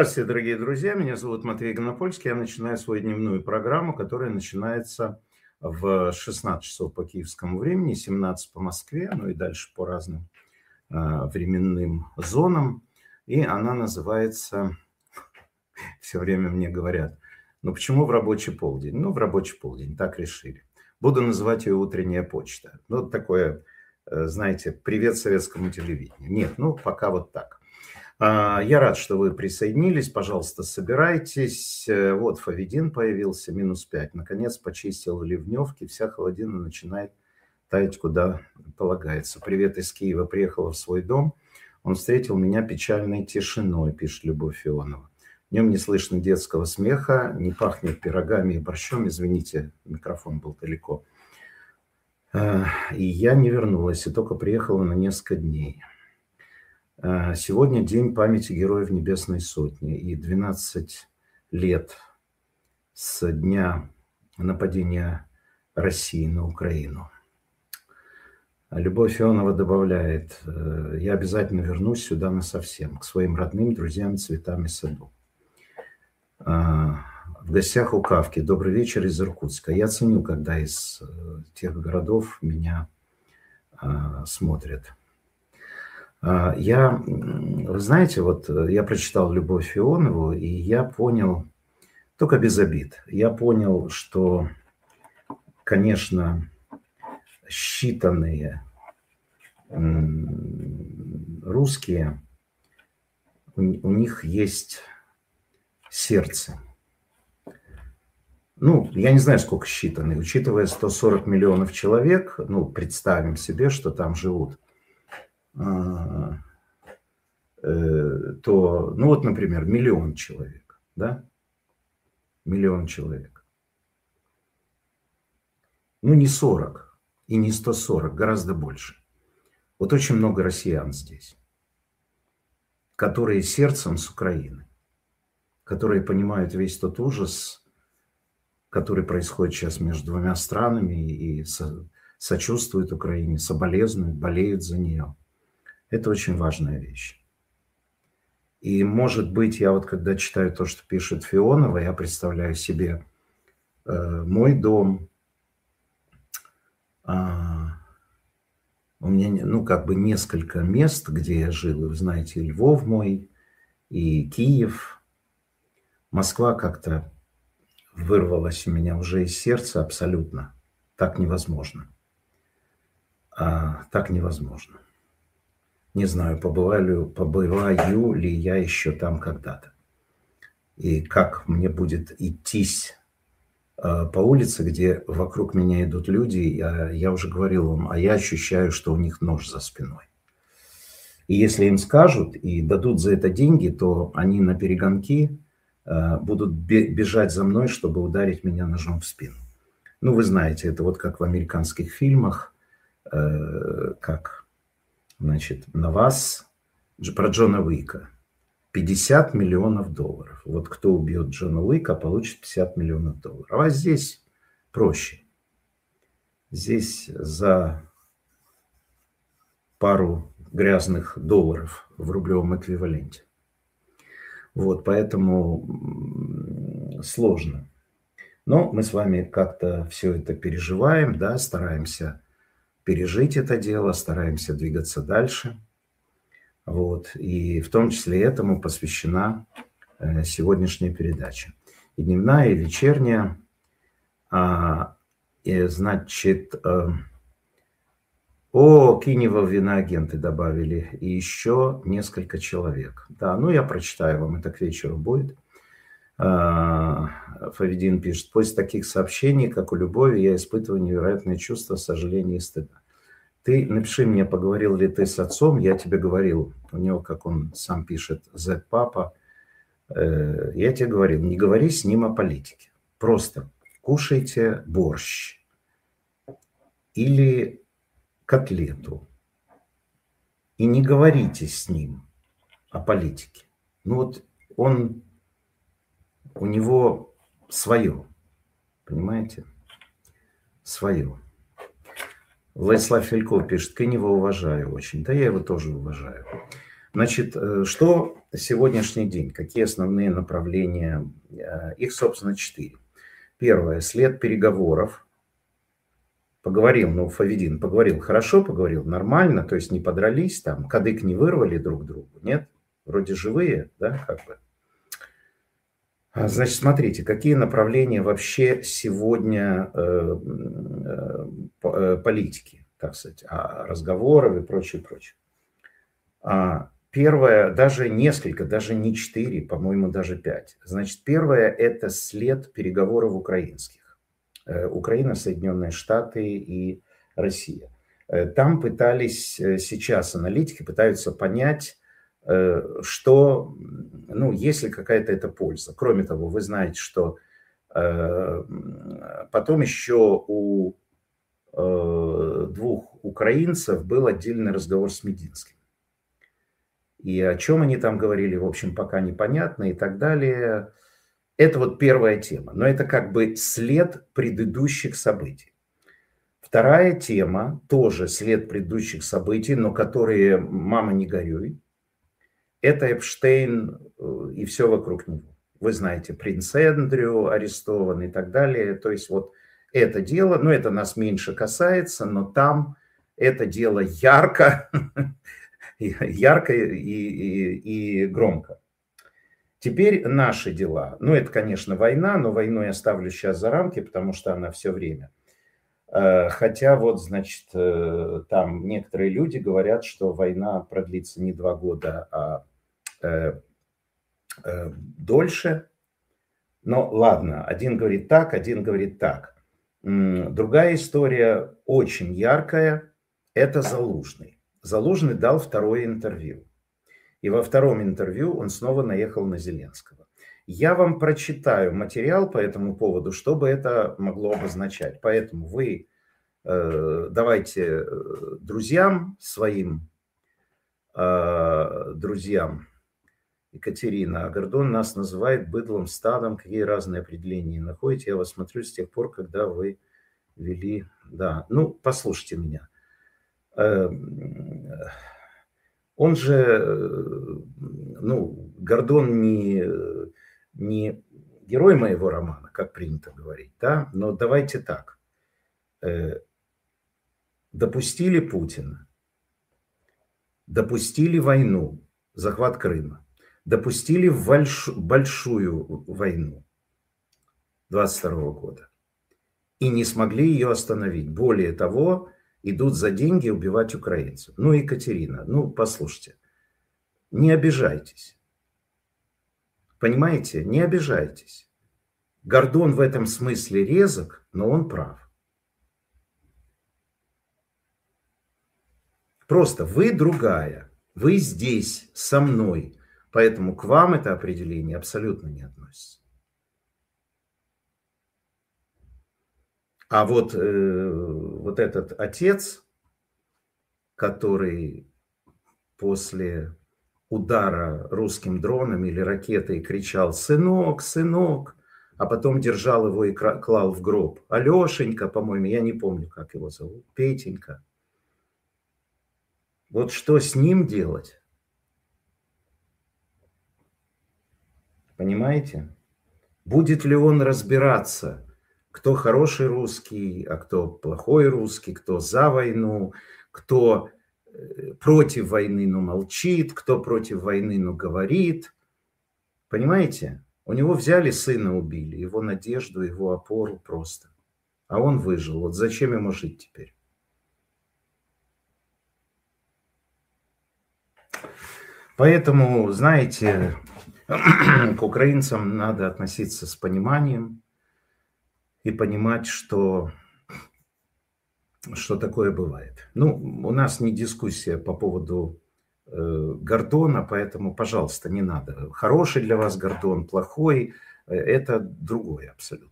Здравствуйте, дорогие друзья. Меня зовут Матвей Гонопольский. Я начинаю свою дневную программу, которая начинается в 16 часов по киевскому времени, 17 по Москве, ну и дальше по разным временным зонам. И она называется, все время мне говорят, ну почему в рабочий полдень? Ну, в рабочий полдень, так решили. Буду называть ее «Утренняя почта». Ну, такое, знаете, привет советскому телевидению. Нет, ну, пока вот так. Я рад, что вы присоединились. Пожалуйста, собирайтесь. Вот Фавидин появился, -5. Наконец почистил ливневки. Вся холодина начинает таять, куда полагается. Привет из Киева. Приехала в свой дом. Он встретил меня печальной тишиной, пишет Любовь Ионова. В нем не слышно детского смеха, не пахнет пирогами и борщом. Извините, микрофон был далеко. И я не вернулась, и только приехала на несколько дней. Сегодня день памяти героев Небесной Сотни и 12 лет с дня нападения России на Украину. Любовь Ионова добавляет: я обязательно вернусь сюда насовсем, к своим родным, друзьям, цветам и саду. В гостях у Кавки. Добрый вечер из Иркутска. Я ценю, когда из тех городов меня смотрят. Вы знаете, вот я прочитал Любовь Ионову, и я понял, только без обид, я понял, что, конечно, считанные русские, у них есть сердце. Ну, я не знаю, сколько считанные, учитывая 140 миллионов человек, ну, представим себе, что там живут, то, ну вот, например, 1 миллион человек, да? 1 миллион человек. Ну, не 40 и не 140, гораздо больше. Вот очень много россиян здесь, которые сердцем с Украины, которые понимают весь тот ужас, который происходит сейчас между двумя странами, и сочувствуют Украине, соболезнуют, болеют за нее. Это очень важная вещь. И, может быть, я вот когда читаю то, что пишет Фионова, я представляю себе мой дом. У меня, ну, как бы несколько мест, где я жил. И, вы знаете, и Львов мой, и Киев. Москва как-то вырвалась у меня уже из сердца абсолютно. Так невозможно. Так невозможно. Не знаю, побываю ли я еще там когда-то. И как мне будет идтись по улице, где вокруг меня идут люди, я уже говорил вам, а я ощущаю, что у них нож за спиной. И если им скажут и дадут за это деньги, то они на перегонки будут бежать за мной, чтобы ударить меня ножом в спину. Ну, вы знаете, это вот как в американских фильмах, как, значит, на вас, про Джона Уика. $50 миллионов. Вот кто убьет Джона Уика, получит $50 миллионов. А здесь проще. Здесь за пару грязных долларов в рублевом эквиваленте. Вот, поэтому сложно. Но мы с вами как-то все это переживаем, да, стараемся пережить это дело, стараемся двигаться дальше. Вот. И в том числе этому посвящена сегодняшняя передача. И дневная, и вечерняя. И, значит, Кинева в иноагенты добавили. И еще несколько человек. Да, ну я прочитаю вам, это к вечеру будет. Фавидин пишет: после таких сообщений, как у Любови, я испытываю невероятное чувство сожаления и стыда. Ты напиши мне, поговорил ли ты с отцом, я тебе говорил, у него, как он сам пишет, Z-папа, я тебе говорил, не говори с ним о политике, просто кушайте борщ или котлету и не говорите с ним о политике. Ну вот у него свое, понимаете, свое. Владислав Фельков пишет: Кинева уважаю очень. Да я его тоже уважаю. Значит, что сегодняшний день? Какие основные направления? Их, собственно, 4. Первое. След переговоров. Поговорил, ну, Фавидин поговорил, хорошо поговорил, нормально, то есть не подрались там, кадык не вырвали друг другу, нет? Вроде живые, да, как бы. Значит, смотрите, какие направления вообще сегодня политики, так сказать, разговоров и прочее, прочее. Первое, даже несколько, даже не 4, по-моему, даже 5. Значит, первое – это след переговоров украинских. Украина, Соединенные Штаты и Россия. Там пытались, сейчас аналитики пытаются понять, что, ну, есть ли какая-то эта польза. Кроме того, вы знаете, что потом еще у 2 украинцев был отдельный разговор с Мединским. И о чем они там говорили, в общем, пока непонятно и так далее. Это вот первая тема. Но это как бы след предыдущих событий. Вторая тема, тоже след предыдущих событий, но которые, мама, не горюй, это Эпштейн и все вокруг него. Вы знаете, принц Эндрю арестован и так далее. То есть вот это дело, ну это нас меньше касается, но там это дело ярко, ярко и громко. Теперь наши дела. Ну, это, конечно, война, но войну я оставлю сейчас за рамки, потому что она все время. Хотя вот, значит, там некоторые люди говорят, что война продлится не 2 года, а дольше. Но ладно, один говорит так, один говорит так. Другая история, очень яркая, это Залужный. Залужный дал второе интервью. И во втором интервью он снова наехал на Зеленского. Я вам прочитаю материал по этому поводу, что бы это могло обозначать. Поэтому вы давайте друзьям своим, друзьям, Екатерина, Гордон нас называет быдлом, стадом, какие разные определения находите. Я вас смотрю с тех пор, когда вы вели... Да, ну, послушайте меня. Он же, ну, Гордон не герой моего романа, как принято говорить, да, но давайте так. Допустили Путина, допустили войну, захват Крыма, допустили большую войну 22 года и не смогли ее остановить. Более того, идут за деньги убивать украинцев. Ну, Екатерина, ну, послушайте, не обижайтесь. Понимаете, не обижайтесь. Гордон в этом смысле резок, но он прав. Просто вы другая, вы здесь со мной, поэтому к вам это определение абсолютно не относится. А вот этот отец, который после удара русским дроном или ракетой кричал «Сынок, сынок», а потом держал его и клал в гроб. Алешенька, по-моему, я не помню, как его зовут, Петенька. Вот что с ним делать? Понимаете? Будет ли он разбираться, кто хороший русский, а кто плохой русский, кто за войну, кто против войны, но молчит, кто против войны, но говорит. Понимаете? У него взяли сына, убили, его надежду, его опору просто. А он выжил. Вот зачем ему жить теперь? Поэтому, знаете, к украинцам надо относиться с пониманием и понимать, что такое бывает. Ну, у нас не дискуссия по поводу Гордона, поэтому, пожалуйста, не надо. Хороший для вас Гордон, плохой, это другое абсолютно.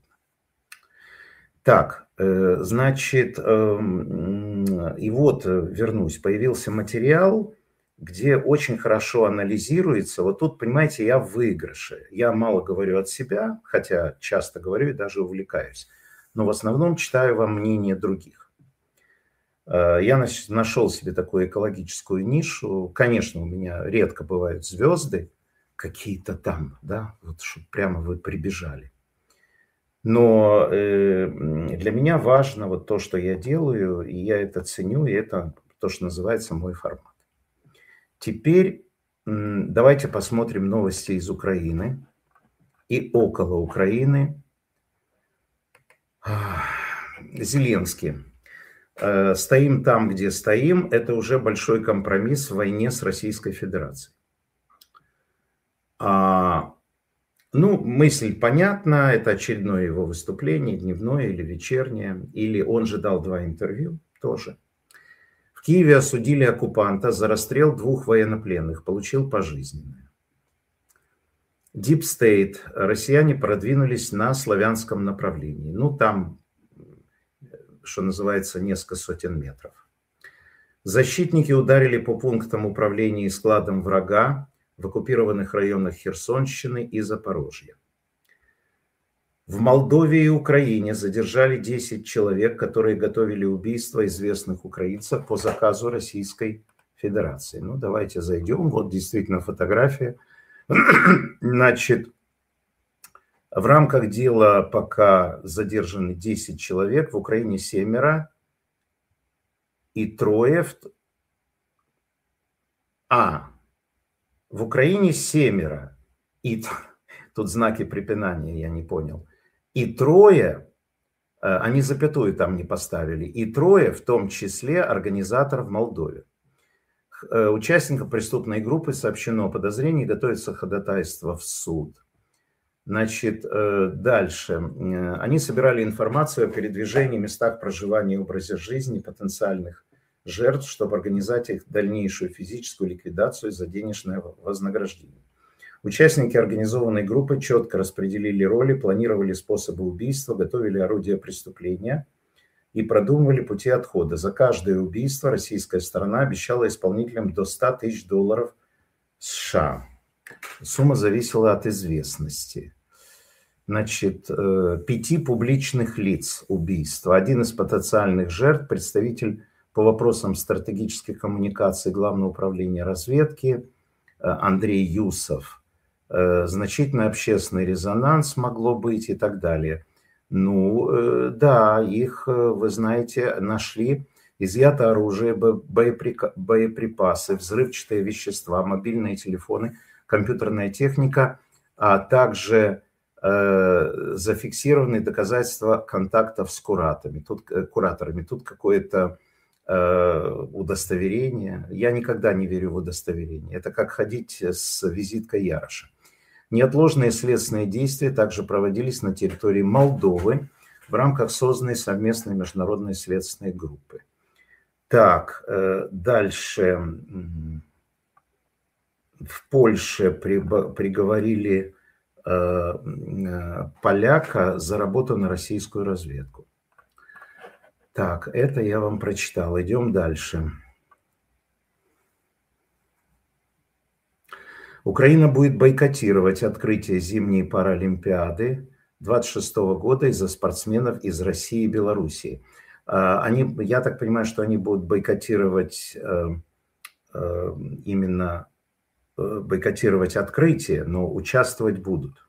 Так, значит, и вот вернусь, появился материал, где очень хорошо анализируется. Вот тут, понимаете, я в выигрыше. Я мало говорю от себя, хотя часто говорю и даже увлекаюсь. Но в основном читаю вам мнение других. Я нашел себе такую экологическую нишу. Конечно, у меня редко бывают звезды какие-то там, да, вот чтобы прямо вы прибежали. Но для меня важно вот то, что я делаю, и я это ценю, и это то, что называется мой формат. Теперь давайте посмотрим новости из Украины и около Украины. Зеленский. Стоим там, где стоим. Это уже большой компромисс в войне с Российской Федерацией. Ну, мысль понятна. Это очередное его выступление, дневное или вечернее. Или он же дал 2 интервью тоже. В Киеве осудили оккупанта за расстрел 2 военнопленных. Получил пожизненное. Deep State. Россияне продвинулись на славянском направлении. Ну, там, что называется, несколько сотен метров. Защитники ударили по пунктам управления и складам врага в оккупированных районах Херсонщины и Запорожья. В Молдове и Украине задержали 10 человек, которые готовили убийство известных украинцев по заказу Российской Федерации. Ну, давайте зайдем. Вот действительно фотография. Значит, в рамках дела пока задержаны 10 человек, в Украине 7 и 3. В Украине 7 и тут знаки препинания, я не понял. И 3, они запятую там не поставили, и 3, в том числе организатор в Молдове. Участникам преступной группы сообщено о подозрении, готовится ходатайство в суд. Значит, дальше. Они собирали информацию о передвижении, местах проживания и образе жизни потенциальных жертв, чтобы организовать их дальнейшую физическую ликвидацию за денежное вознаграждение. Участники организованной группы четко распределили роли, планировали способы убийства, готовили орудия преступления и продумывали пути отхода. За каждое убийство российская сторона обещала исполнителям до $100 000 США. Сумма зависела от известности. Значит, 5 публичных лиц убийства. Один из потенциальных жертв, представитель по вопросам стратегических коммуникаций Главного управления разведки Андрей Юсов. Значительный общественный резонанс могло быть и так далее. Ну, да, их, вы знаете, нашли. Изъято оружие, боеприпасы, взрывчатые вещества, мобильные телефоны, компьютерная техника, а также зафиксированы доказательства контактов с кураторами. Тут какое-то удостоверение. Я никогда не верю в удостоверение. Это как ходить с визиткой Яроша. Неотложные следственные действия также проводились на территории Молдовы в рамках созданной совместной международной следственной группы. Так, дальше. В Польше приговорили поляка за работу на российскую разведку. Так, это я вам прочитал. Идем дальше. Украина будет бойкотировать открытие зимней Паралимпиады 2026 года из-за спортсменов из России и Белоруссии. Я так понимаю, что они будут бойкотировать именно бойкотировать открытие, но участвовать будут.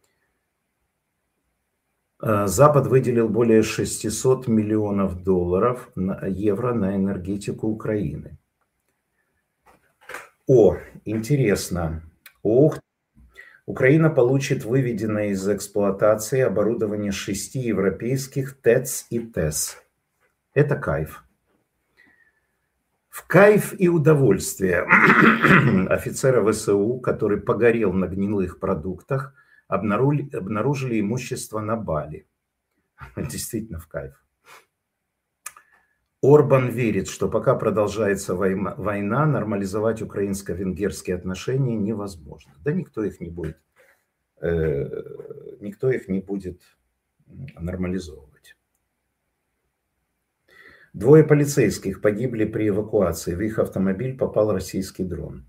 Запад выделил более $600 миллионов евро на энергетику Украины. Интересно. Украина получит выведенное из эксплуатации оборудование 6 европейских ТЭЦ и ТЭС. Это кайф. В кайф и удовольствие офицера ВСУ, который погорел на гнилых продуктах, обнаружили имущество на Бали. Действительно в кайф. Орбан верит, что пока продолжается война, нормализовать украинско-венгерские отношения невозможно. Да никто их не будет нормализовывать. 2 полицейских погибли при эвакуации. В их автомобиль попал российский дрон.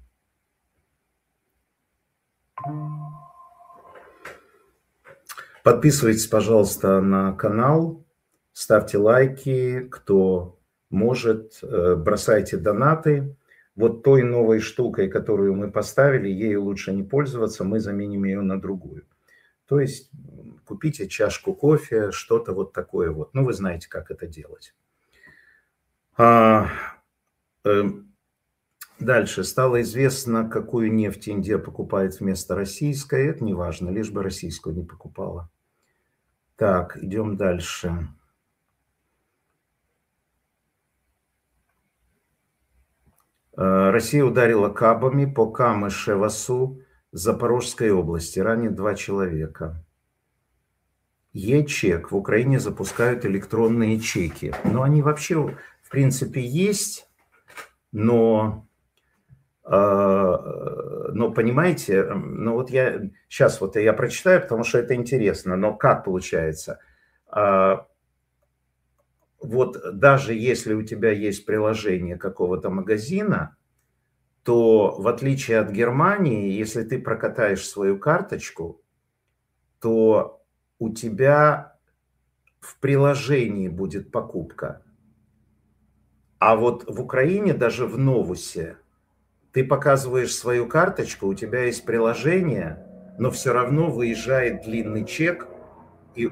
Подписывайтесь, пожалуйста, на канал, ставьте лайки. Кто может, бросайте донаты. Вот той новой штукой, которую мы поставили, ею лучше не пользоваться, мы заменим ее на другую. То есть купите чашку кофе, что-то вот такое вот. Ну, вы знаете, как это делать. Дальше. Стало известно, какую нефть Индия покупает вместо российской. Это не важно, лишь бы российскую не покупала. Так, идем дальше. Россия ударила кабами по Камышевасу Запорожской области. Ранит 2 человека. Е-чек. В Украине запускают электронные чеки. Но они вообще, в принципе, есть. Но понимаете, ну вот я сейчас вот я прочитаю, потому что это интересно. Но как получается? Вот даже если у тебя есть приложение какого-то магазина, то в отличие от Германии, если ты прокатаешь свою карточку, то у тебя в приложении будет покупка. А вот в Украине, даже в Новусе, ты показываешь свою карточку, у тебя есть приложение, но все равно выезжает длинный чек и...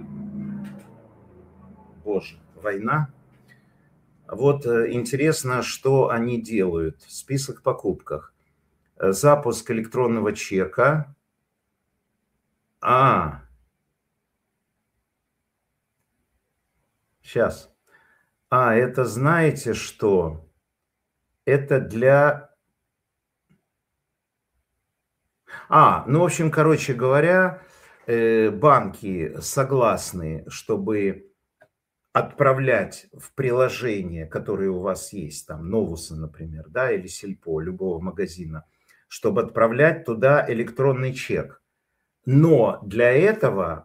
Боже, война. Вот интересно, что они делают. Список в покупках. Запуск электронного чека. Сейчас. Это знаете что? Это для... ну, в общем, короче говоря, банки согласны, чтобы отправлять в приложение, которое у вас есть, там, Новуса, например, да, или Сельпо, любого магазина, чтобы отправлять туда электронный чек. Но для этого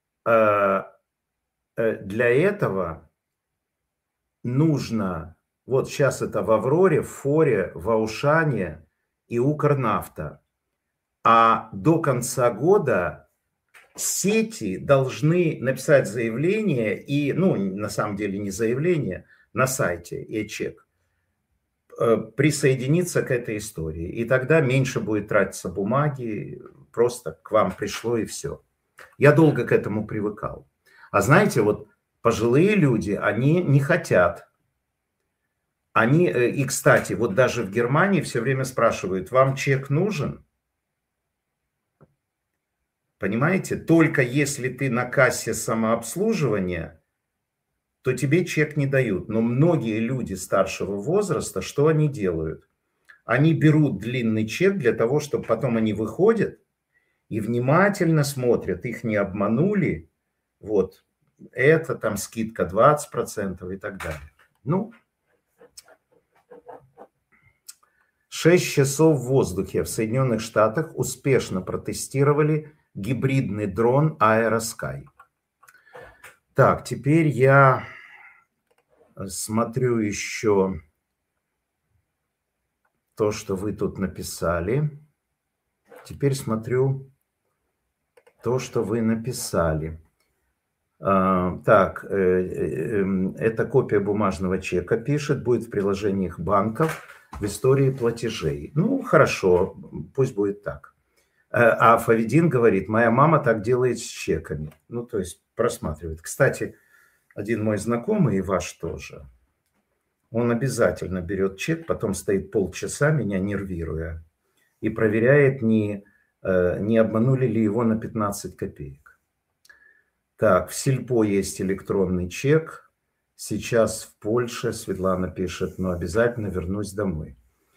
нужно, вот сейчас это в Авроре, в Форе, в Аушане и Укрнафта. А до конца года сети должны написать заявление и, ну, на самом деле не заявление, на сайте e-чек, присоединиться к этой истории. И тогда меньше будет тратиться бумаги, просто к вам пришло и все. Я долго к этому привыкал. А знаете, вот пожилые люди, они не хотят. И, кстати, вот даже в Германии все время спрашивают, вам чек нужен? Понимаете, только если ты на кассе самообслуживания, то тебе чек не дают. Но многие люди старшего возраста, что они делают? Они берут длинный чек для того, чтобы потом они выходят и внимательно смотрят, их не обманули. Вот, это там скидка 20% и так далее. Ну, 6 часов в воздухе в Соединенных Штатах успешно протестировали гибридный дрон Aerosky. Так, теперь я смотрю еще то, что вы тут написали. Теперь смотрю то, что вы написали. Так, это копия бумажного чека, пишет, будет в приложениях банков в истории платежей. Ну, хорошо, пусть будет так. А Фавидин говорит, моя мама так делает с чеками. Ну, то есть просматривает. Кстати, один мой знакомый, и ваш тоже, он обязательно берет чек, потом стоит полчаса, меня нервируя, и проверяет, не обманули ли его на 15 копеек. Так, в Сельпо есть электронный чек. Сейчас в Польше, Светлана пишет, но обязательно вернусь домой.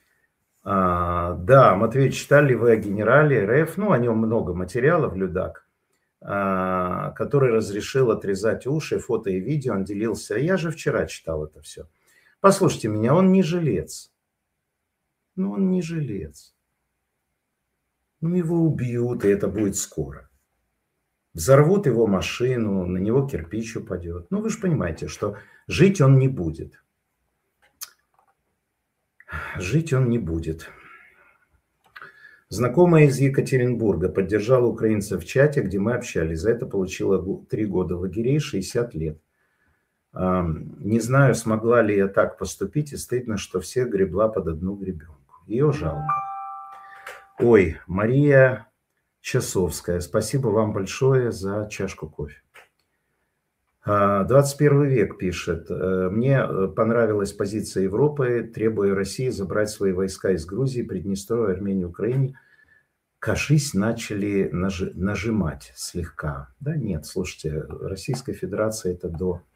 Да, Матвей, читали ли вы о генерале РФ? Ну, о нем много материалов, Людак, который разрешил отрезать уши, фото и видео, он делился. Я же вчера читал это все. Послушайте меня, он не жилец. Ну, он не жилец. Ну, его убьют, и это будет скоро. Взорвут его машину, на него кирпич упадет. Ну, вы же понимаете, что жить он не будет. Жить он не будет. Знакомая из Екатеринбурга поддержала украинцев в чате, где мы общались. За это получила 3 года лагерей, 60 лет. Не знаю, смогла ли я так поступить, и стыдно, что всех гребла под одну гребенку. Ее жалко. Ой, Мария Часовская, спасибо вам большое за чашку кофе. 21 век пишет. Мне понравилась позиция Европы, требуя России забрать свои войска из Грузии, Приднестровья, Армении, Украины. Кажись, начали нажимать слегка. Да нет, слушайте, Российская Федерация это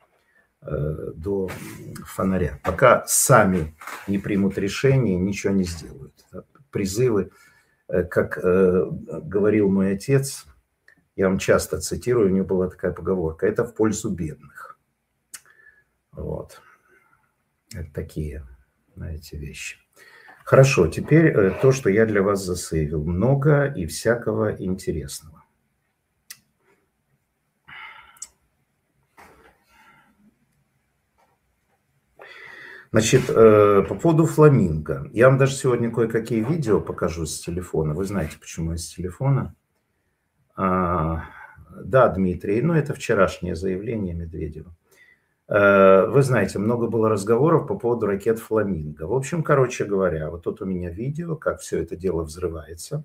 до фонаря. Пока сами не примут решение, ничего не сделают. Призывы, как говорил мой отец, я вам часто цитирую, у него была такая поговорка, это в пользу бедных. Вот. Это такие, знаете, вещи. Хорошо, теперь то, что я для вас засейвил. Много и всякого интересного. Значит, по поводу фламинго. Я вам даже сегодня кое-какие видео покажу с телефона. Вы знаете, почему я с телефона. Да, Дмитрий, ну это вчерашнее заявление Медведева. Вы знаете, много было разговоров по поводу ракет «Фламинго». В общем, короче говоря, вот тут у меня видео, как все это дело взрывается.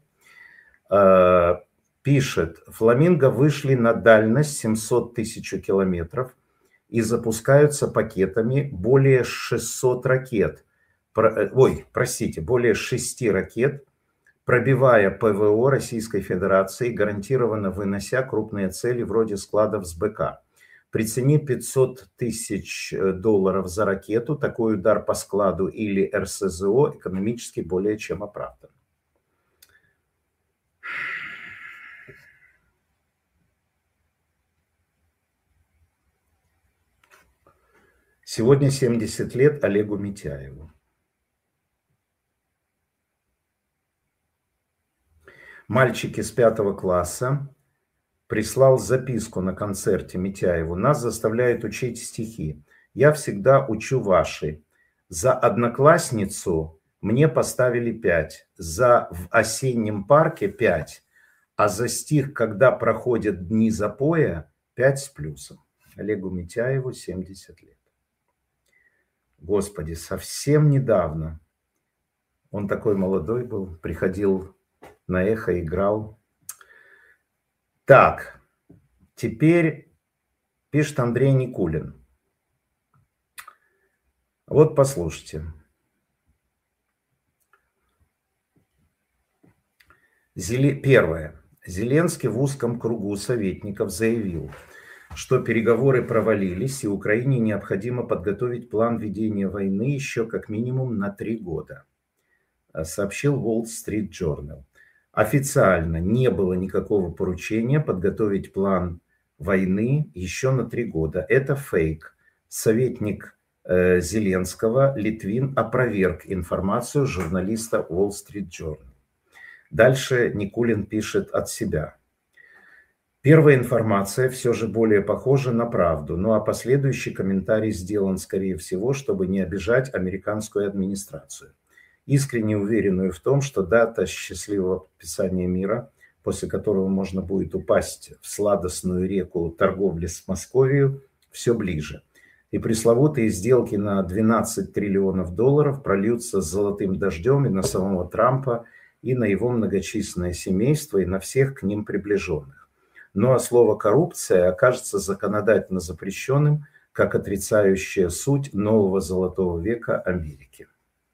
Пишет, «Фламинго вышли на дальность 700 тысяч километров и запускаются пакетами более 600 ракет. Более 6 ракет, пробивая ПВО Российской Федерации, гарантированно вынося крупные цели вроде складов с БК. При цене 500 тысяч долларов за ракету такой удар по складу или РСЗО экономически более чем оправдан». Сегодня 70 лет Олегу Митяеву. Мальчик из 5 класса прислал записку на концерте Митяеву. Нас заставляют учить стихи. Я всегда учу ваши. За одноклассницу мне поставили 5. За в осеннем парке 5. А за стих, когда проходят дни запоя, 5 с плюсом. Олегу Митяеву 70 лет. Господи, совсем недавно. Он такой молодой был, приходил на Эхо, играл. Так, теперь пишет Андрей Никулин. Вот послушайте. Первое. Зеленский в узком кругу советников заявил, что переговоры провалились, и Украине необходимо подготовить план ведения войны еще как минимум на 3 года, сообщил Wall Street Journal. Официально не было никакого поручения подготовить план войны еще на 3 года. Это фейк. Советник Зеленского Литвин опроверг информацию журналиста Wall Street Journal. Дальше Никулин пишет от себя. Первая информация все же более похожа на правду, ну а последующий комментарий сделан, скорее всего, чтобы не обижать американскую администрацию. Искренне уверенную в том, что дата счастливого подписания мира, после которого можно будет упасть в сладостную реку торговли с Московией, все ближе. И пресловутые сделки на 12 триллионов долларов прольются золотым дождем и на самого Трампа, и на его многочисленное семейство, и на всех к ним приближенных. Ну а слово «коррупция» окажется законодательно запрещенным, как отрицающее суть нового золотого века Америки.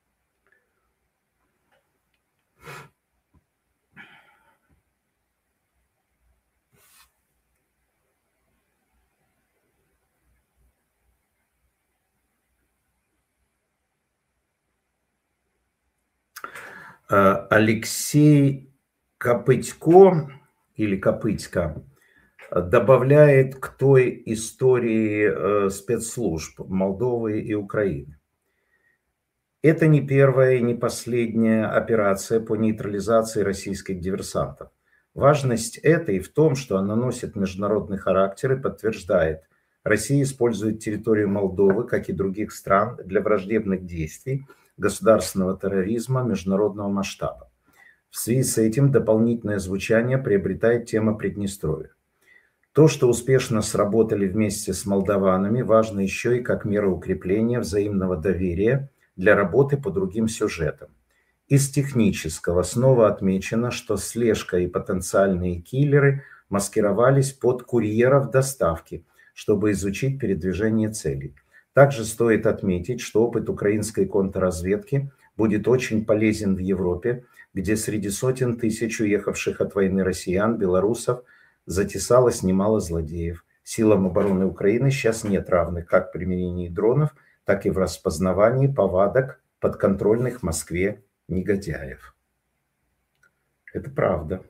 Алексей Копытько или Копытько добавляет к той истории спецслужб Молдовы и Украины. Это не первая и не последняя операция по нейтрализации российских диверсантов. Важность этой в том, что она носит международный характер и подтверждает, Россия использует территорию Молдовы, как и других стран, для враждебных действий, государственного терроризма международного масштаба. В связи с этим дополнительное звучание приобретает тема Приднестровья. То, что успешно сработали вместе с молдаванами, важно еще и как мера укрепления взаимного доверия для работы по другим сюжетам. Из технического снова отмечено, что слежка и потенциальные киллеры маскировались под курьеров доставки, чтобы изучить передвижение целей. Также стоит отметить, что опыт украинской контрразведки будет очень полезен в Европе, где среди сотен тысяч уехавших от войны россиян, белорусов, затесалось немало злодеев. Силам обороны Украины сейчас нет равных как в применении дронов, так и в распознавании повадок подконтрольных Москве негодяев. Это правда.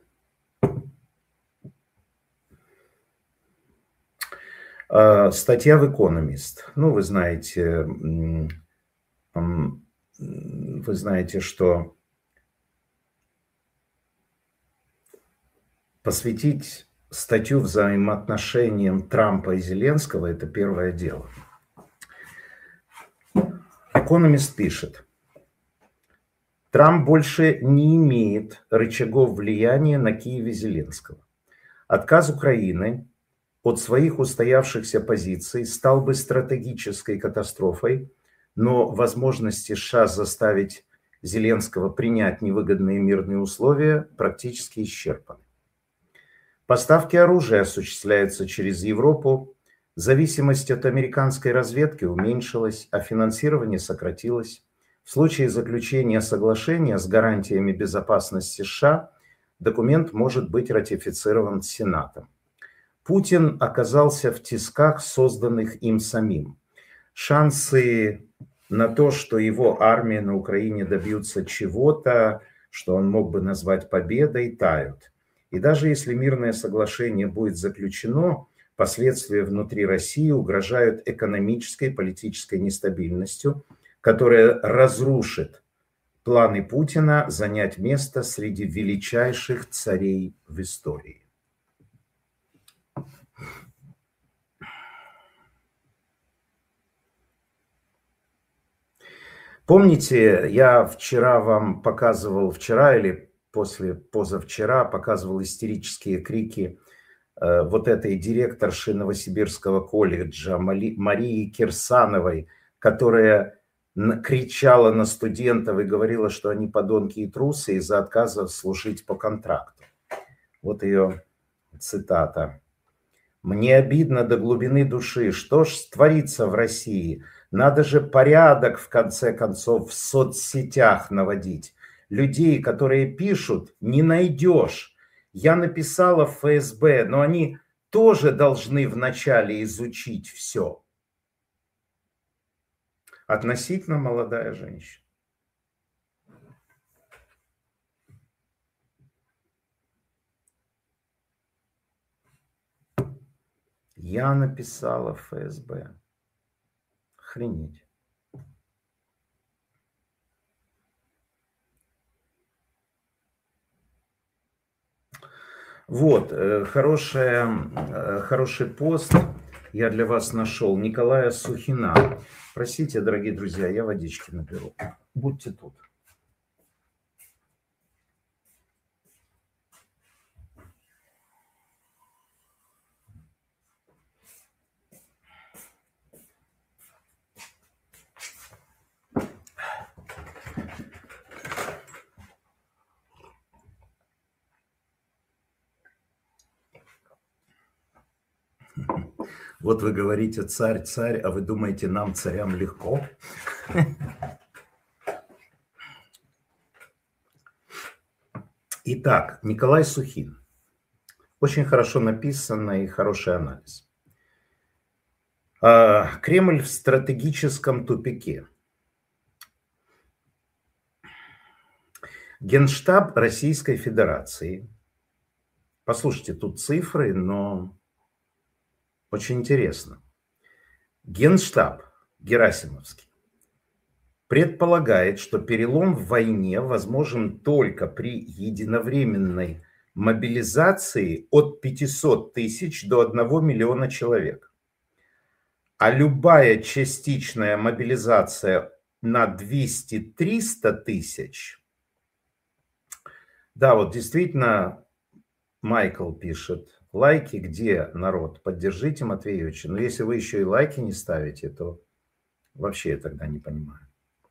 Статья в Economist. Ну, вы знаете, что посвятить статью взаимоотношениям Трампа и Зеленского – это первое дело. Economist пишет: Трамп больше не имеет рычагов влияния на Киев и Зеленского. Отказ Украины от своих устоявшихся позиций стал бы стратегической катастрофой, но возможности США заставить Зеленского принять невыгодные мирные условия практически исчерпаны. Поставки оружия осуществляются через Европу, зависимость от американской разведки уменьшилась, а финансирование сократилось. В случае заключения соглашения с гарантиями безопасности США документ может быть ратифицирован Сенатом. Путин оказался в тисках, созданных им самим. Шансы на то, что его армия на Украине добьются чего-то, что он мог бы назвать победой, тают. И даже если мирное соглашение будет заключено, последствия внутри России угрожают экономической и политической нестабильностью, которая разрушит планы Путина занять место среди величайших царей в истории. Помните, я вчера вам показывал, вчера или позавчера показывал истерические крики вот этой директорши Новосибирского колледжа Марии Кирсановой, которая кричала на студентов и говорила, что они подонки и трусы из-за отказа служить по контракту. Вот ее цитата. «Мне обидно до глубины души. Что ж творится в России? Надо же порядок, в конце концов, в соцсетях наводить. Людей, которые пишут, не найдешь. Я написала в ФСБ, но они тоже должны вначале изучить все». Относительно молодая женщина. Я написала в ФСБ. Охренеть. Вот, хороший пост я для вас нашел. Николая Сухина. Простите, дорогие друзья, я водички наберу. Будьте тут. Вот вы говорите «царь, царь», а вы думаете, нам, царям, легко? Итак, Николай Сухин. Очень хорошо написано и хороший анализ. Кремль в стратегическом тупике. Генштаб Российской Федерации. Послушайте, тут цифры, но очень интересно. Генштаб Герасимовский предполагает, что перелом в войне возможен только при единовременной мобилизации от 500 тысяч до 1 миллиона человек. А любая частичная мобилизация на 200-300 тысяч, да, вот действительно, Майкл пишет, Лайки где, народ? Поддержите Матвеевича. Но если вы еще и лайки не ставите, то вообще я тогда не понимаю.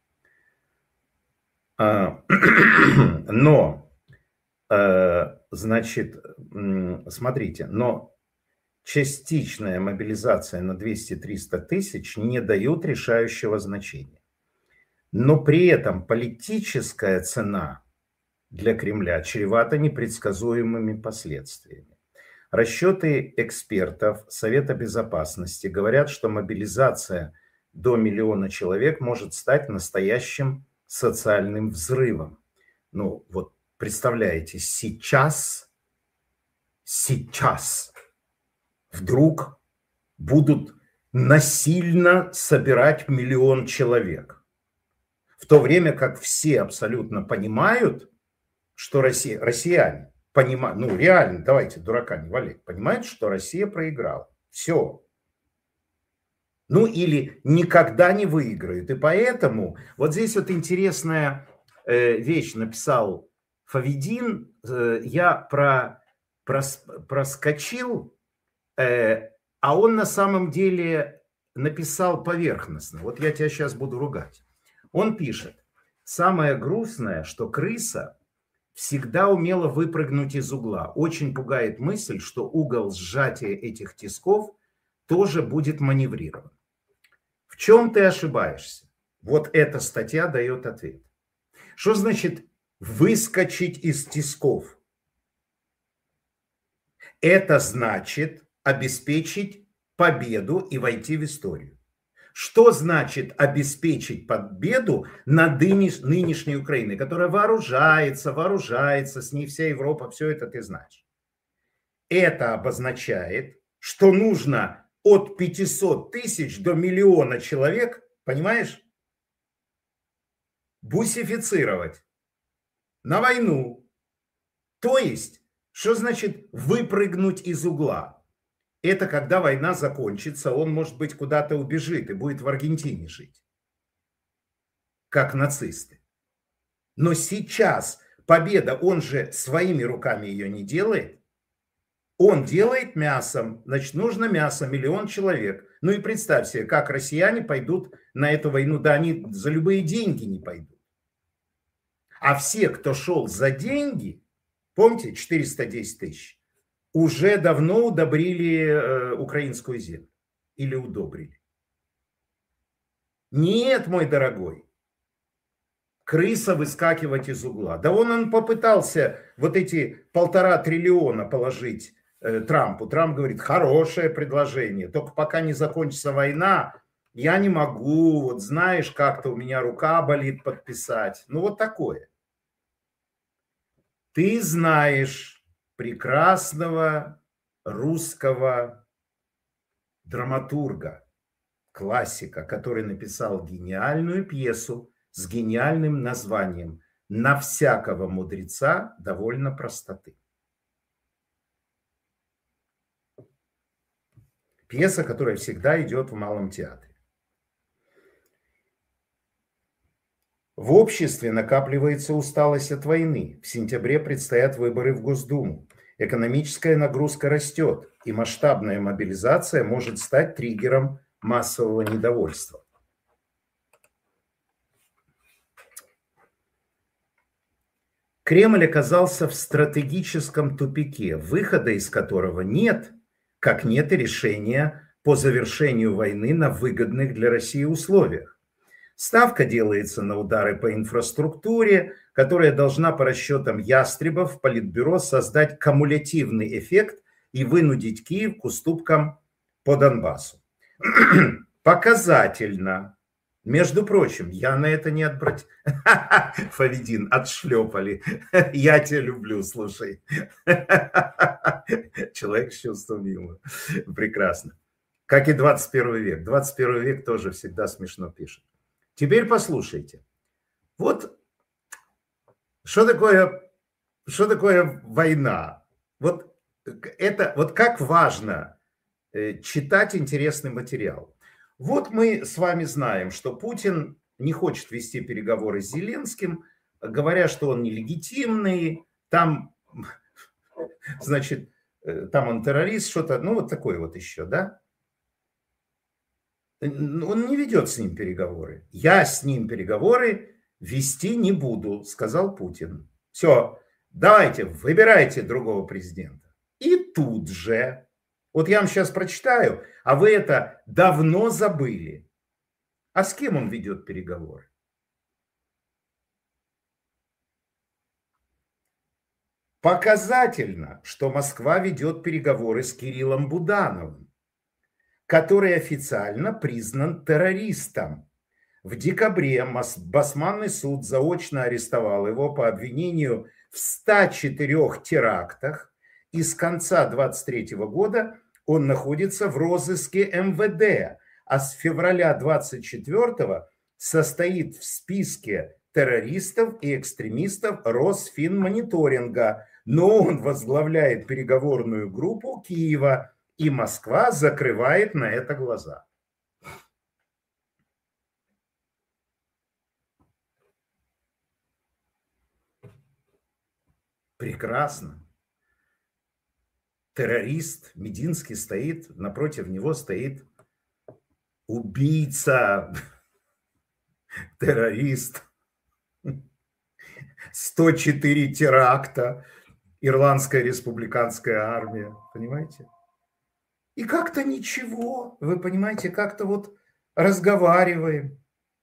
Но, значит, смотрите, но частичная мобилизация на 200-300 тысяч не дает решающего значения. Но при этом политическая цена для Кремля чревата непредсказуемыми последствиями. Расчеты экспертов Совета Безопасности говорят, что мобилизация до 1 миллиона человек может стать настоящим социальным взрывом. Ну вот представляете, сейчас вдруг будут насильно собирать 1 миллион человек. В то время как все абсолютно понимают, что россияне понимают, ну реально, давайте дурака не валять, понимают, что Россия проиграла. Все. Ну или никогда не выиграют. И поэтому вот здесь вот интересная вещь написал Фавидин. Я проскочил, а он на самом деле написал поверхностно. Вот я тебя сейчас буду ругать. Он пишет: самое грустное, что крыса всегда умела выпрыгнуть из угла. Очень пугает мысль, что угол сжатия этих тисков тоже будет маневрирован. В чем ты ошибаешься? Вот эта статья дает ответ. Что значит выскочить из тисков? Это значит обеспечить победу и войти в историю. Что значит обеспечить победу над нынешней Украиной, которая вооружается, с ней вся Европа, все это ты знаешь. Это обозначает, что нужно от 500 тысяч до 1 миллиона человек, понимаешь, бусифицировать на войну. То есть, что значит выпрыгнуть из угла? Это когда война закончится, он, может быть, куда-то убежит и будет в Аргентине жить, как нацисты. Но сейчас победа, он же своими руками ее не делает. Он делает мясом, значит, нужно мясо, 1 миллион человек. Ну и представь себе, как россияне пойдут на эту войну, да они за любые деньги не пойдут. А все, кто шел за деньги, помните, 410 тысяч, уже давно удобрили украинскую землю. Или удобрили. Нет, мой дорогой, крыса выскакивать из угла. Да он попытался вот эти 1,5 триллиона положить Трампу. Трамп говорит: хорошее предложение, только пока не закончится война, я не могу, вот знаешь, как-то у меня рука болит подписать. Ну вот такое. Ты знаешь прекрасного русского драматурга, классика, который написал гениальную пьесу с гениальным названием «На всякого мудреца довольно простоты». Пьеса, которая всегда идет в Малом театре. В обществе накапливается усталость от войны. В сентябре предстоят выборы в Госдуму. Экономическая нагрузка растет, и масштабная мобилизация может стать триггером массового недовольства. Кремль оказался в стратегическом тупике, выхода из которого нет, как нет и решения по завершению войны на выгодных для России условиях. Ставка делается на удары по инфраструктуре, которая должна по расчетам ястребов в Политбюро создать кумулятивный эффект и вынудить Киев к уступкам по Донбассу. Показательно. Между прочим, я на это не обратил. Фавидин, отшлепали. Я тебя люблю, слушай. Человек с чувством юмора. Прекрасно. Как и 21 век. 21 век тоже всегда смешно пишет. Теперь послушайте. Вот что такое война? Вот как важно читать интересный материал. Вот мы с вами знаем, что Путин не хочет вести переговоры с Зеленским, говоря, что он нелегитимный. Там, значит, там он террорист, что-то, ну вот такой вот еще, да? Он не ведет с ним переговоры. Я с ним переговоры вести не буду, сказал Путин. Все, давайте, выбирайте другого президента. И тут же, вот я вам сейчас прочитаю, а вы это давно забыли. А с кем он ведет переговоры? Показательно, что Москва ведет переговоры с Кириллом Будановым, который официально признан террористом. В декабре Басманный суд заочно арестовал его по обвинению в 104 терактах, и с конца 2023 года он находится в розыске МВД, а с февраля 2024 состоит в списке террористов и экстремистов Росфинмониторинга, но он возглавляет переговорную группу Киева, и Москва закрывает на это глаза. Прекрасно. Террорист Мединский стоит, напротив него стоит убийца, террорист, 104 теракта, Ирландская республиканская армия, понимаете? И как-то ничего, вы понимаете, как-то вот разговариваем.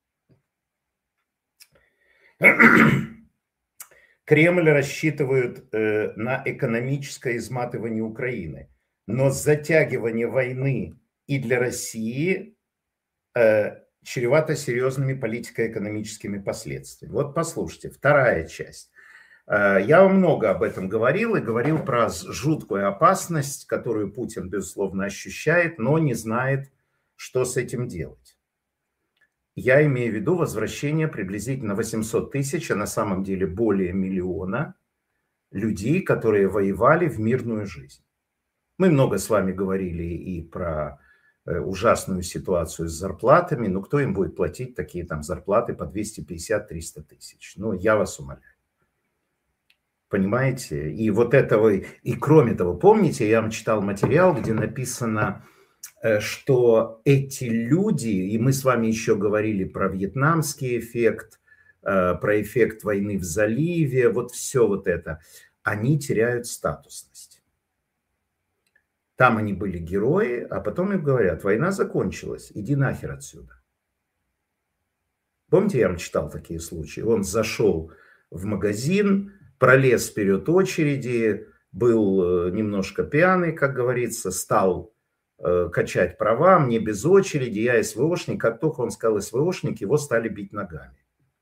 Кремль рассчитывает на экономическое изматывание Украины, но затягивание войны и для России чревато серьезными политико-экономическими последствиями. Вот послушайте, вторая часть. Я вам много об этом говорил и говорил про жуткую опасность, которую Путин, безусловно, ощущает, но не знает, что с этим делать. Я имею в виду возвращение приблизительно 800 тысяч, а на самом деле более миллиона людей, которые воевали в мирную жизнь. Мы много с вами говорили и про ужасную ситуацию с зарплатами, но кто им будет платить такие там зарплаты по 250-300 тысяч? Ну, я вас умоляю. Понимаете? И вот этого, и кроме того, помните, я вам читал материал, где написано, что эти люди, и мы с вами еще говорили про вьетнамский эффект, про эффект войны в заливе, вот все вот это, они теряют статусность. Там они были герои, а потом им говорят, война закончилась, иди нахер отсюда. Помните, я вам читал такие случаи? Он зашел в магазин, пролез вперед очереди, был немножко пьяный, как говорится, стал качать права, мне без очереди, я СВОшник. Как только он сказал СВОшник, его стали бить ногами.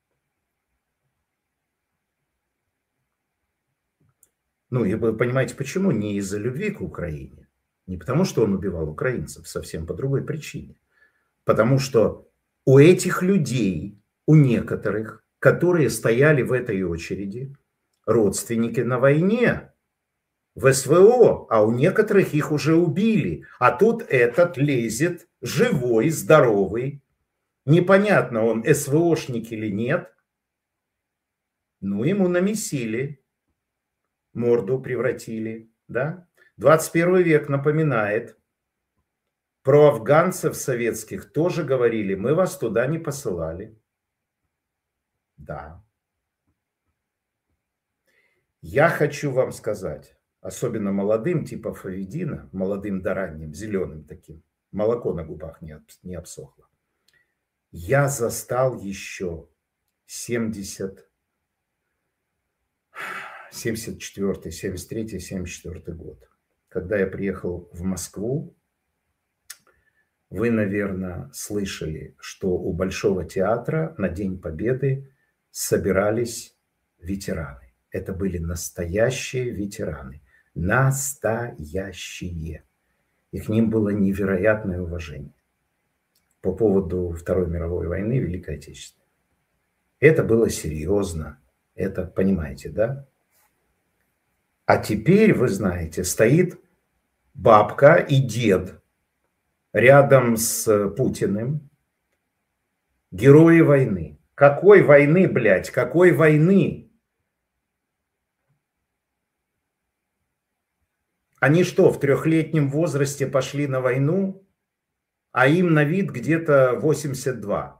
Ну, и вы понимаете, почему? Не из-за любви к Украине. Не потому, что он убивал украинцев, совсем по другой причине. Потому что у этих людей, у некоторых, которые стояли в этой очереди, родственники на войне, в СВО, а у некоторых их уже убили. А тут этот лезет живой, здоровый. Непонятно, он СВОшник или нет. Ну, ему намесили, морду превратили, да? 21 век напоминает. Про афганцев советских тоже говорили, мы вас туда не посылали. Да. Я хочу вам сказать, особенно молодым, типа Фавидина, молодым да ранним, зеленым таким, молоко на губах не обсохло. Я застал еще 74, 73, 74 год. Когда я приехал в Москву, вы, наверное, слышали, что у Большого театра на День Победы собирались ветераны. Это были настоящие ветераны. Настоящие. И к ним было невероятное уважение по поводу Второй мировой войны, Великой Отечественной. Это было серьезно. Это понимаете, да? А теперь, вы знаете, стоит бабка и дед рядом с Путиным. Герои войны. Какой войны, блядь? Какой войны? Они что, в 3-летнем возрасте пошли на войну, а им на вид где-то 82?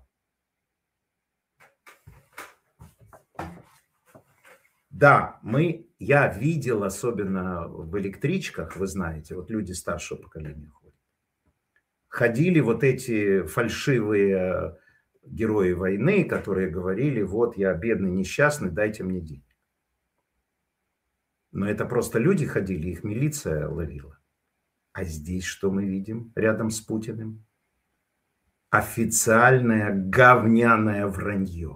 Да, я видел, особенно в электричках, вы знаете, вот люди старшего поколения ходят. Ходили вот эти фальшивые герои войны, которые говорили: вот я бедный, несчастный, дайте мне денег. Но это просто люди ходили, их милиция ловила. А здесь что мы видим рядом с Путиным? Официальное говняное вранье.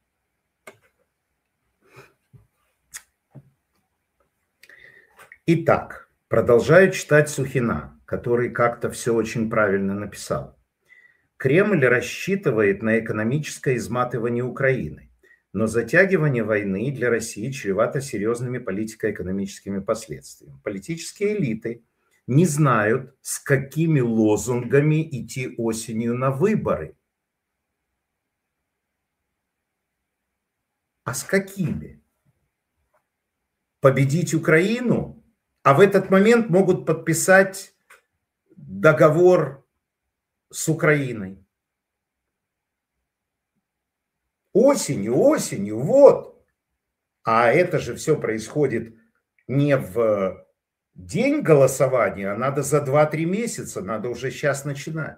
Итак, продолжаю читать Сухина, который как-то все очень правильно написал. Кремль рассчитывает на экономическое изматывание Украины, но затягивание войны для России чревато серьезными политико-экономическими последствиями. Политические элиты не знают, с какими лозунгами идти осенью на выборы. А с какими? Победить Украину? А в этот момент могут подписать договор с Украиной. Осенью, вот. А это же все происходит не в день голосования, а надо за 2-3 месяца, надо уже сейчас начинать.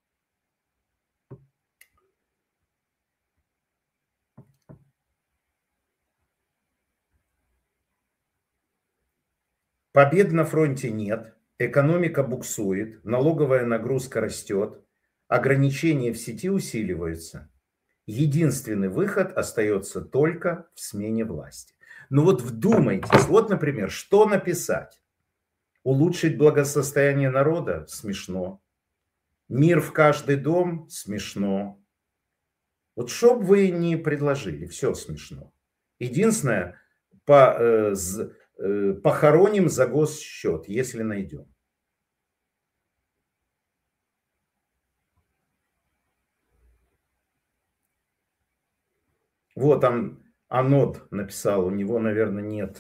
Побед на фронте нет, экономика буксует, налоговая нагрузка растет, ограничения в сети усиливаются. Единственный выход остается только в смене власти. Ну вот вдумайтесь, вот, например, что написать? Улучшить благосостояние народа? Смешно. Мир в каждый дом? Смешно. Вот что бы вы ни предложили, все смешно. Единственное, похороним за госсчет, если найдем. Вот там Анод написал, у него, наверное, нет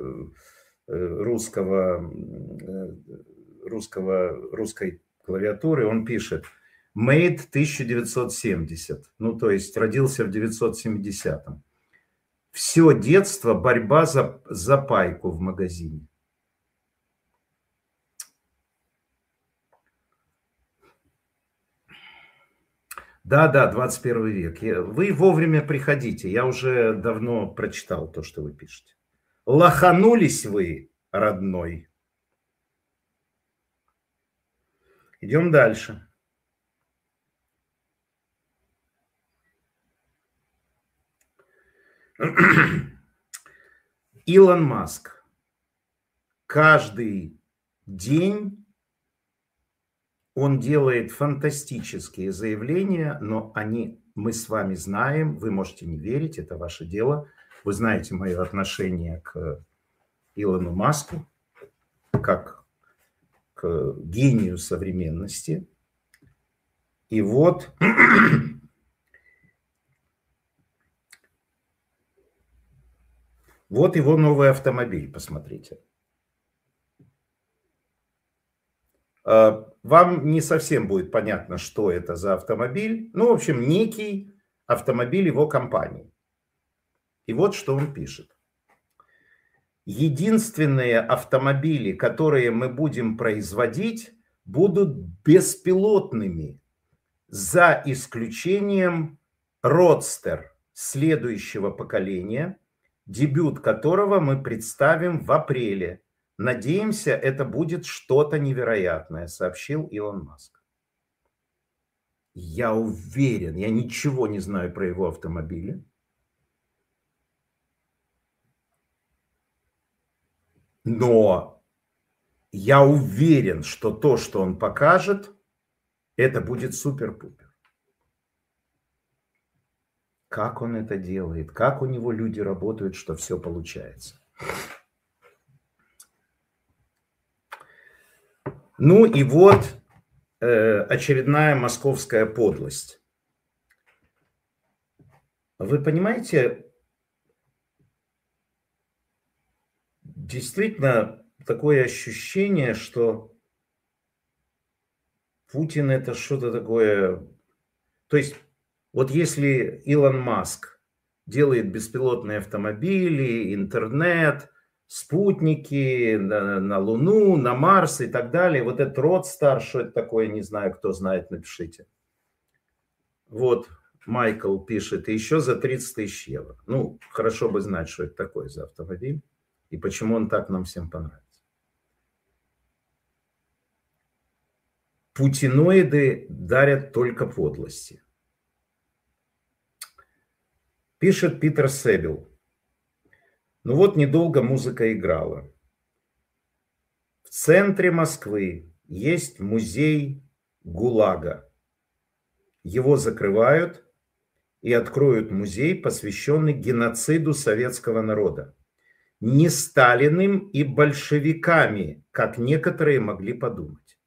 русской клавиатуры. Он пишет «Made 1970», ну то есть родился в 970-м. Все детство борьба за пайку в магазине. Да, 21 век. Вы вовремя приходите. Я уже давно прочитал то, что вы пишете. Лоханулись вы, родной. Идем дальше. Илон Маск. Каждый день он делает фантастические заявления, но мы с вами знаем, вы можете не верить, это ваше дело. Вы знаете мое отношение к Илону Маску, как к гению современности. И вот вот его новый автомобиль, посмотрите. Вам не совсем будет понятно, что это за автомобиль. Ну, в общем, некий автомобиль его компании. И вот что он пишет. Единственные автомобили, которые мы будем производить, будут беспилотными, за исключением Roadster следующего поколения, дебют которого мы представим в апреле. Надеемся, это будет что-то невероятное, сообщил Илон Маск. Я уверен, я ничего не знаю про его автомобили. Но я уверен, что то, что он покажет, это будет супер-пупер. Как он это делает, как у него люди работают, что все получается. Ну и вот очередная московская подлость. Вы понимаете, действительно, такое ощущение, что Путин это что-то такое... То есть вот если Илон Маск делает беспилотные автомобили, интернет, спутники на Луну, на Марс и так далее, вот этот Родстар, что это такое, не знаю, кто знает, напишите. Вот Майкл пишет, и еще за 30 тысяч евро. Ну, хорошо бы знать, что это такое за автомобиль и почему он так нам всем понравится. Путиноиды дарят только подлости. Пишет Питер Себил. Ну вот недолго музыка играла. В центре Москвы есть музей ГУЛАГа. Его закрывают и откроют музей, посвященный геноциду советского народа. Не Сталиным и большевиками, как некоторые могли подумать.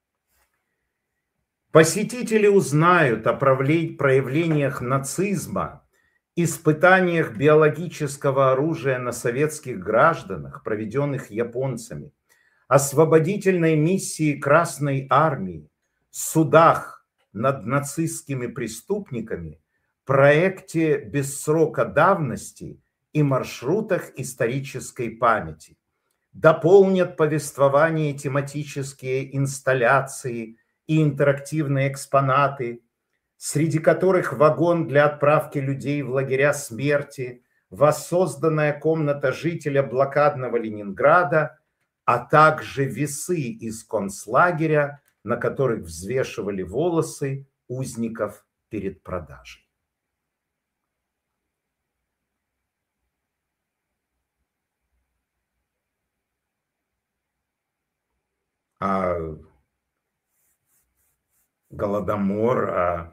Посетители узнают о проявлениях нацизма, испытаниях биологического оружия на советских гражданах, проведенных японцами, освободительной миссии Красной Армии, судах над нацистскими преступниками, проекте без срока давности и маршрутах исторической памяти. Дополнят повествование тематические инсталляции и интерактивные экспонаты, среди которых вагон для отправки людей в лагеря смерти, воссозданная комната жителя блокадного Ленинграда, а также весы из концлагеря, на которых взвешивали волосы узников перед продажей. А Голодомор, а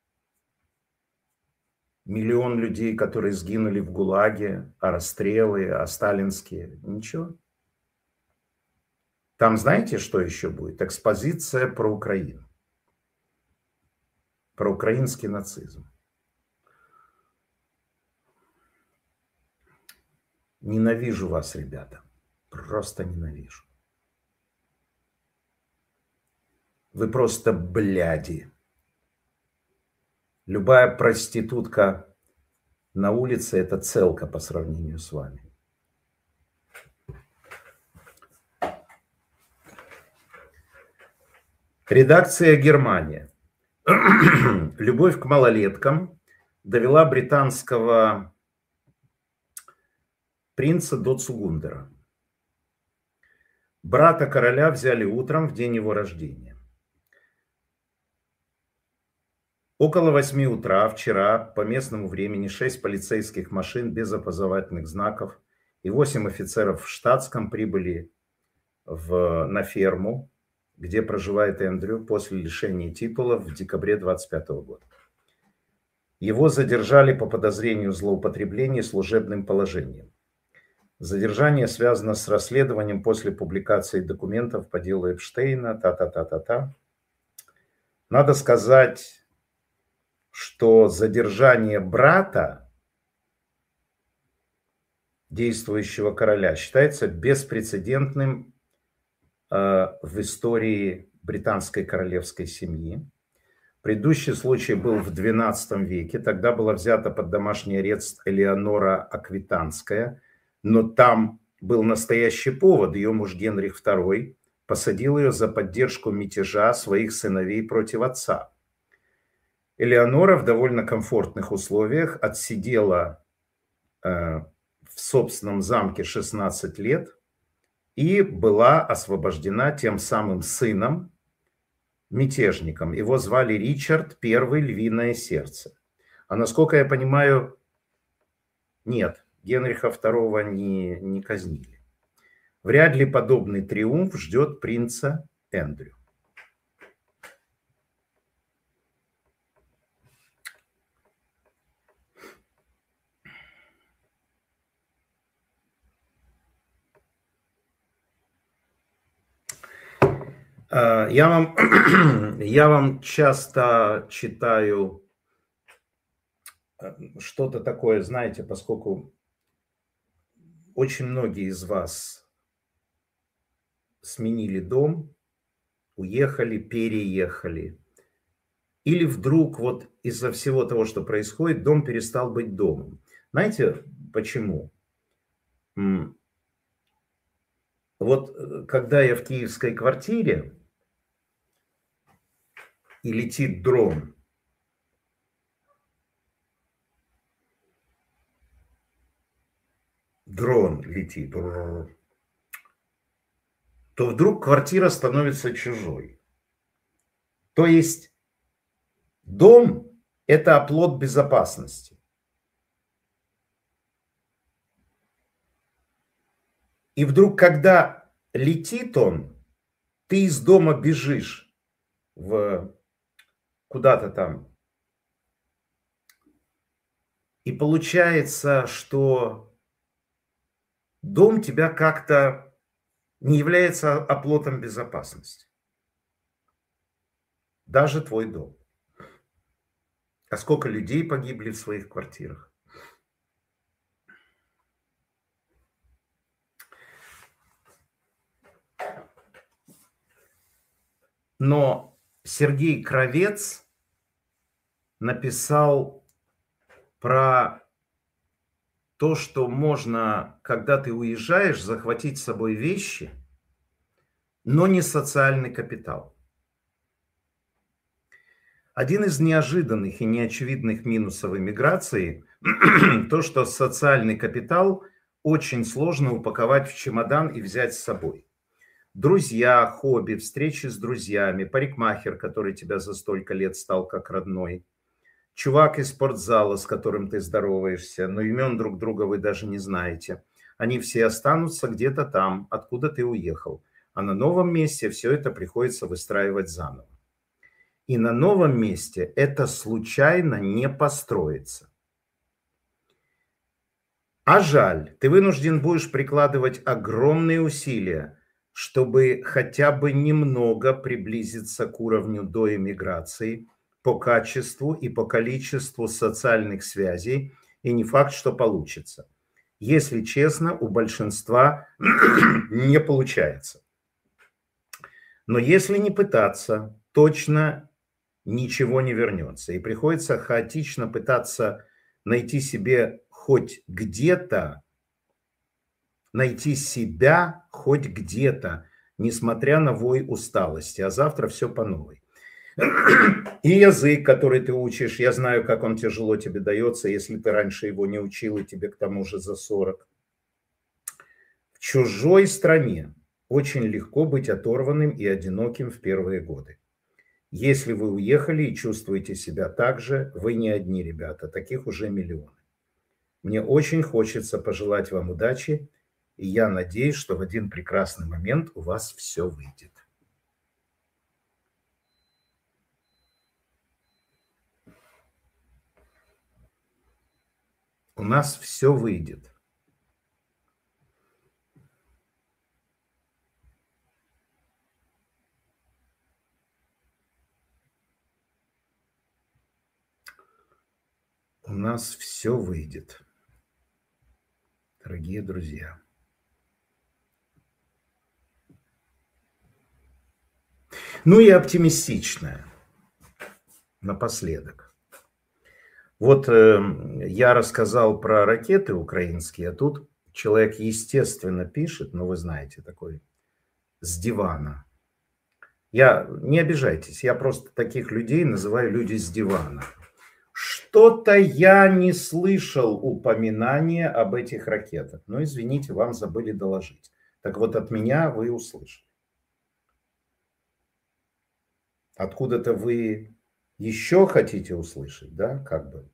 миллион людей, которые сгинули в ГУЛАГе, а расстрелы, а сталинские, ничего. Там знаете, что еще будет? Экспозиция про Украину. Про украинский нацизм. Ненавижу вас, ребята. Просто ненавижу. Вы просто бляди. Любая проститутка на улице – это целка по сравнению с вами. Редакция «Германия». Любовь к малолеткам довела британского принца до Цугундера. Брата короля взяли утром в день его рождения. Около 8 утра вчера по местному времени 6 полицейских машин без опознавательных знаков и 8 офицеров в штатском прибыли на ферму, где проживает Эндрю после лишения титула в декабре 25 года. Его задержали по подозрению в злоупотреблении служебным положением. Задержание связано с расследованием после публикации документов по делу Эпштейна. Надо сказать, что задержание брата действующего короля считается беспрецедентным в истории британской королевской семьи. Предыдущий случай был в XII веке. Тогда была взята под домашний арест Элеонора Аквитанская, но там был настоящий повод. Ее муж Генрих II посадил ее за поддержку мятежа своих сыновей против отца. Элеонора в довольно комфортных условиях отсидела в собственном замке 16 лет и была освобождена тем самым сыном, мятежником. Его звали Ричард I Львиное Сердце. А насколько я понимаю, нет, Генриха II не казнили. Вряд ли подобный триумф ждет принца Эндрю. Я вам часто читаю что-то такое, знаете, поскольку очень многие из вас сменили дом, уехали, переехали. Или вдруг вот из-за всего того, что происходит, дом перестал быть домом. Знаете, почему? Вот когда я в киевской квартире, и летит дрон, летит, то вдруг квартира становится чужой. То есть дом – это оплот безопасности. И вдруг, когда летит он, ты из дома бежишь куда-то там. И получается, что дом тебя как-то не является оплотом безопасности. Даже твой дом. А сколько людей погибли в своих квартирах? Но Сергей Кравец написал про то, что можно, когда ты уезжаешь, захватить с собой вещи, но не социальный капитал. Один из неожиданных и неочевидных минусов иммиграции – то, что социальный капитал очень сложно упаковать в чемодан и взять с собой. Друзья, хобби, встречи с друзьями, парикмахер, который тебя за столько лет стал как родной, чувак из спортзала, с которым ты здороваешься, но имен друг друга вы даже не знаете. Они все останутся где-то там, откуда ты уехал. А на новом месте все это приходится выстраивать заново. И на новом месте это случайно не построится. А жаль, ты вынужден будешь прикладывать огромные усилия, чтобы хотя бы немного приблизиться к уровню до эмиграции по качеству и по количеству социальных связей, и не факт, что получится. Если честно, у большинства не получается. Но если не пытаться, точно ничего не вернется. И приходится хаотично пытаться найти себе хоть где-то, найти себя хоть где-то, несмотря на вой усталости. А завтра все по новой. И язык, который ты учишь, я знаю, как он тяжело тебе дается, если ты раньше его не учил, и тебе к тому же за 40. В чужой стране очень легко быть оторванным и одиноким в первые годы. Если вы уехали и чувствуете себя так же, вы не одни, ребята, таких уже миллионы. Мне очень хочется пожелать вам удачи, и я надеюсь, что в один прекрасный момент у вас все выйдет. У нас все выйдет. У нас все выйдет, дорогие друзья. Ну и оптимистичное напоследок. Вот я рассказал про ракеты украинские, а тут человек, естественно, пишет, но вы знаете, такой с дивана. Не обижайтесь, я просто таких людей называю люди с дивана. Что-то я не слышал упоминания об этих ракетах. Ну, извините, вам забыли доложить. Так вот, от меня вы услышали. Откуда-то вы еще хотите услышать, да, как бы.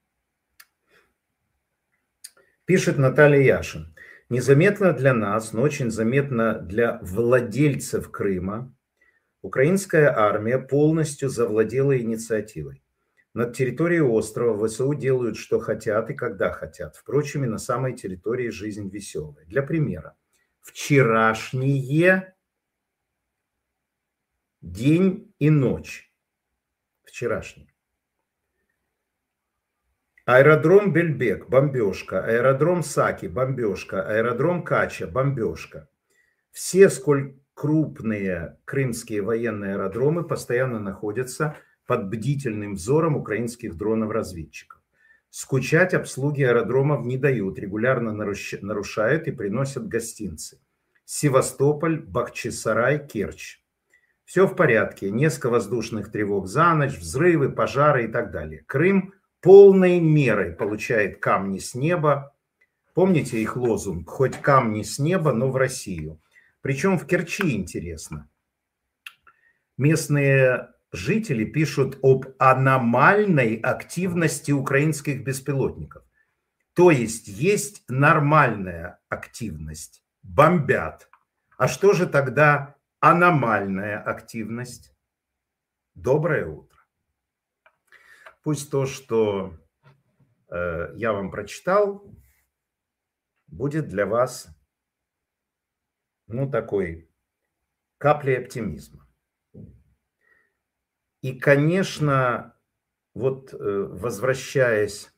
Пишет Наталья Яшин. Незаметно для нас, но очень заметно для владельцев Крыма, украинская армия полностью завладела инициативой. Над территорией острова ВСУ делают, что хотят и когда хотят. Впрочем, и на самой территории жизнь веселая. Для примера. Вчерашние день и ночь. Вчерашний. Аэродром Бельбек – бомбежка. Аэродром Саки – бомбежка. Аэродром Кача – бомбежка. Все, крупные крымские военные аэродромы постоянно находятся под бдительным взором украинских дронов-разведчиков. Скучать обслуги аэродромов не дают, регулярно нарушают и приносят гостинцы. Севастополь, Бахчисарай, Керчь. Все в порядке, несколько воздушных тревог за ночь, взрывы, пожары и так далее. Крым полной мерой получает камни с неба. Помните их лозунг «Хоть камни с неба, но в Россию». Причем в Керчи интересно. Местные жители пишут об аномальной активности украинских беспилотников. То есть нормальная активность, бомбят. А что же тогда аномальная активность? Доброе утро. Пусть то, что я вам прочитал, будет для вас, такой каплей оптимизма. И, конечно, возвращаясь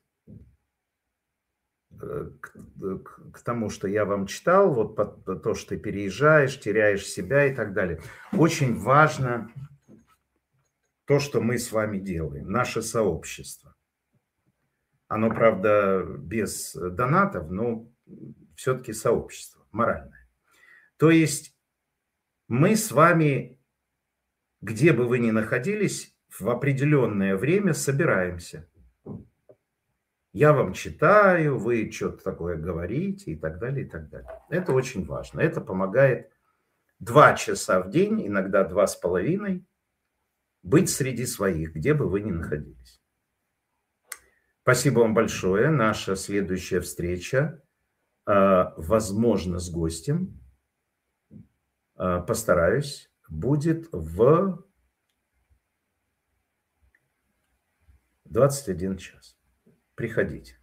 к тому, что я вам читал, то, что ты переезжаешь, теряешь себя и так далее. Очень важно то, что мы с вами делаем, наше сообщество. Оно, правда, без донатов, но все-таки сообщество моральное. То есть мы с вами, где бы вы ни находились, в определенное время собираемся. Я вам читаю, вы что-то такое говорите и так далее, и так далее. Это очень важно. Это помогает 2 часа в день, иногда 2,5, быть среди своих, где бы вы ни находились. Спасибо вам большое. Наша следующая встреча, возможно, с гостем, постараюсь, будет в 21 час. Приходите.